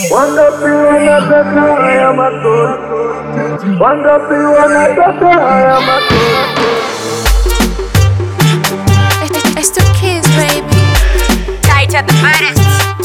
Wangapi wanataka haya matori? Wangapi wanataka haya matori? It's the kids, baby. Tight at the baddest.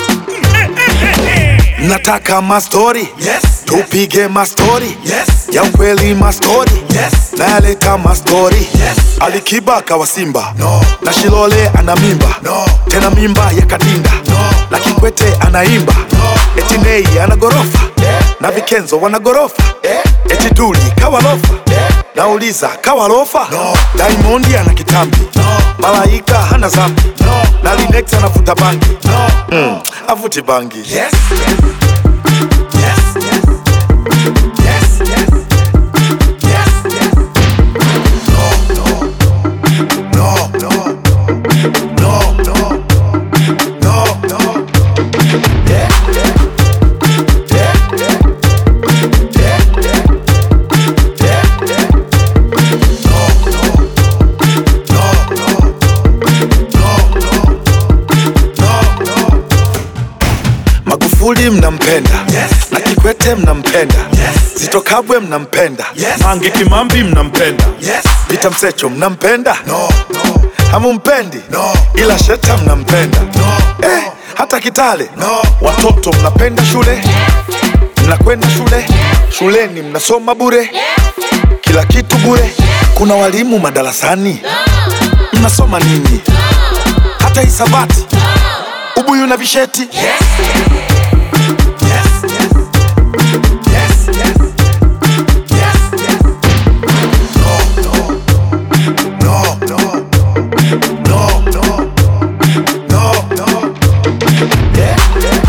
Nataka mastori, Yes. tupige mastori, Yes. ya ukweli mastori, Yes. naleta mastori. Yes. Alikiba kawa Simba, No. na Shilole ana mimba, No. tena mimba ya Kadinda, No. na Kikwete anaimba, eti Nei ana gorofa, Yeah. na Vikenzo wana gorofa, Yeah. eti Duli kawa lofa, Yeah. nauliza kawa lofa. No. Diamondi ana kitambi, No. Malaika hana zambi, No. na Linex anafuta bangi, No. avuti bangi. Yes. Yes. Yes. Yes. Yes. Yes. Yes. Yes. No. No. No. No. No. No. No. No. Yeah. Yeah. Yeah. Yeah. Yeah. Yeah. Yeah. Yeah. No. No. No. No. No. No. No. Magufuli mnampenda, Yes. na Kikwete mnampenda, Yes. Zitto Kabwe mnampenda, Yes. Mange Kimambi mnampenda, Yes. Peter Msecho mnampenda, No. No. hamumpendi, No. ila Sheta mnampenda, No. hata Kitale. No. Watoto mnapenda shule, mnakwenda shule, shuleni mnasoma bure, kila kitu bure. Kuna walimu madarasani, mnasoma nini? Hata hisabati, ubuyu na visheti. Yes. Yes. Yes. Yes. Yes. Yes. Yes. No. No. No. No. No. No. No. No. Yeah. Yeah.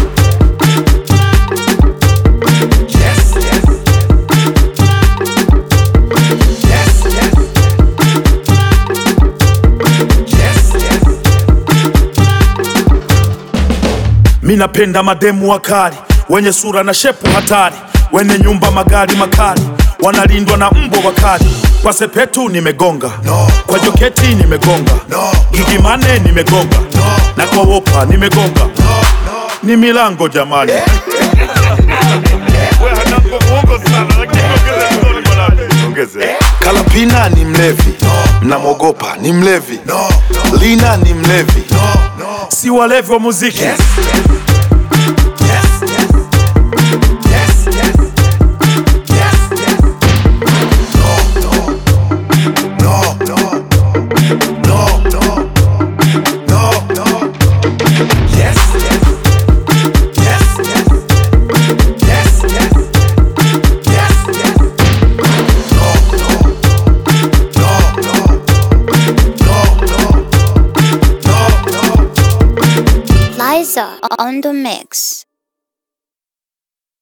Yes. Yes. Yes. Yes. Yes. Yes. Mi napenda mademu wakali wenye sura na shepu hatari, wenye nyumba magari makali, wanalindwa na mbwa wakali. Kwa Sepetu nimegonga, No. kwa Joketi nimegonga, No. Gigimane nimegonga, No. na kwa Wopa nimegonga. Ni milango jamani. Kalapina ni mlevi, mnamwogopa ni mlevi, No. Lina ni mlevi, No. No. Si walevi wa muziki. Yes. Yes. Yes. Yes. Yes. Yes. Yes. No. No. No. No. No. No. No. No. Yes. Yes. Yes. Yes. Yes. Yes. Yes. Yes. No. No. No. No. No. No. No. No. Liza on the mix.